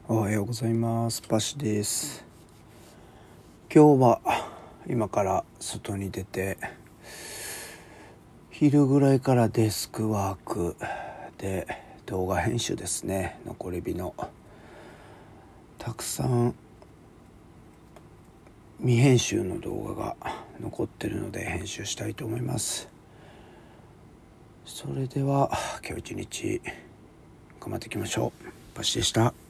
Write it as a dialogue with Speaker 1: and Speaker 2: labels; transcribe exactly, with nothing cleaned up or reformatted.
Speaker 1: おはようございます。パシです。今日は今から外に出て、昼ぐらいからデスクワークで動画編集ですね。残り火のたくさん未編集の動画が残ってるので編集したいと思います。それでは今日一日頑張っていきましょう。パシでした。